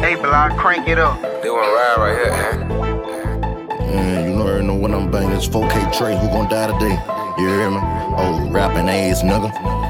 Hey, Block, crank it up. They wanna ride right here, You already know when I'm banging. It's 4K Trey, who gon' die today? You hear me? Oh, rapping ass nigga.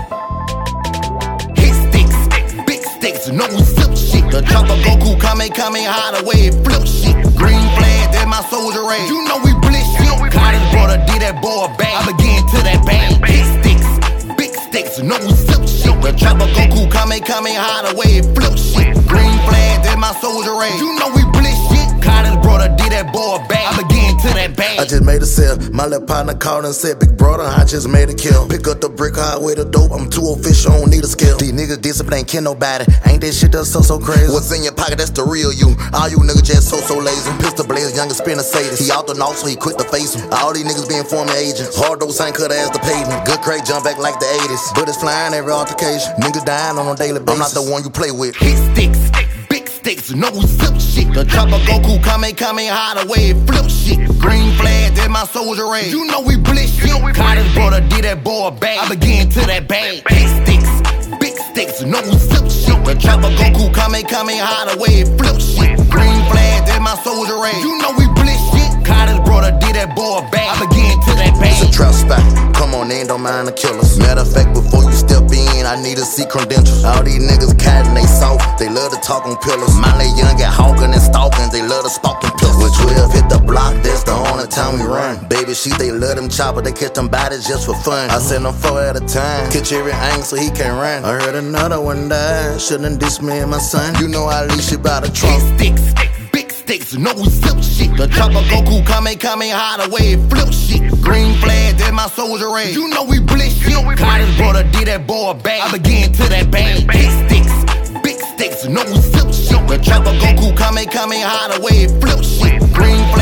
Hit sticks, big sticks, no zip shit. The chopper Goku, Kame hide away, flip shit. Green flag, that's my soldier raid. You know we blitz shit. Cottage brother did that boy bang. I begin to that bang. Hit sticks, big sticks, no zip shit. The chopper Goku, Kame hide away, flip shit. Green flag, that's my soldier raid. You know we blitz shit. Cottage brother did that boy bang. I begin to that bang. I just made a sale. My little partner called and said, big brother, I just made a kill. Pick up the brick hard with the dope. I'm too official, don't need a skill. These niggas discipline ain't kill nobody. Ain't that shit that's so crazy? What's in your pocket, that's the real you. All you niggas just so lazy. Pistol blaze, younger spinner sadist. He out the north, so he quick to face him. All these niggas being former agents. Hard those ain't cut ass the pavement. Good crate jump back like the 80s. Bullets flying every altercation. Niggas dying on a daily basis. I'm not the one you play with. Hit sticks, big sticks, no zip shit. The chopper Goku, Kame hide away, flip shit. Green flag, that's my soldier raid. You know we blitz shit. Cottage brother did that boy bang. I begin to that bang. Hit sticks, big sticks, no zip shit. The chopper Goku, Kame hide away, flip shit. Green flag, that's my soldier raid. You know we blitz shit. Cottage brother did that boy bang. I begin to that bang. It's a trap spot. Come on in, don't mind the killers. Matter of fact, before you step in, I need to see credentials. All these niggas cat and they soft. They love to talk on pillars. Miley Young get hawking and stalking. They love to stalk them pillars. With 12 hit the block, that's the only time we run. Baby shit, they love them chopper. They catch them bodies just for fun. I send them 4 at a time. Catch every angle so he can't run. I heard another one died. Shouldn't diss me and my son. You know I leash it by the trunk. Hit sticks, big sticks, no zip shit. The chopper Goku, Kame hide away, flip shit. Green flag, that's my soldier raid. You know we blitz shit. Cottage brother did that boy bang. I begin to that bang. Hit sticks, big sticks, no zip shit. The chopper Goku, Kame hide away, flip shit. Green flag.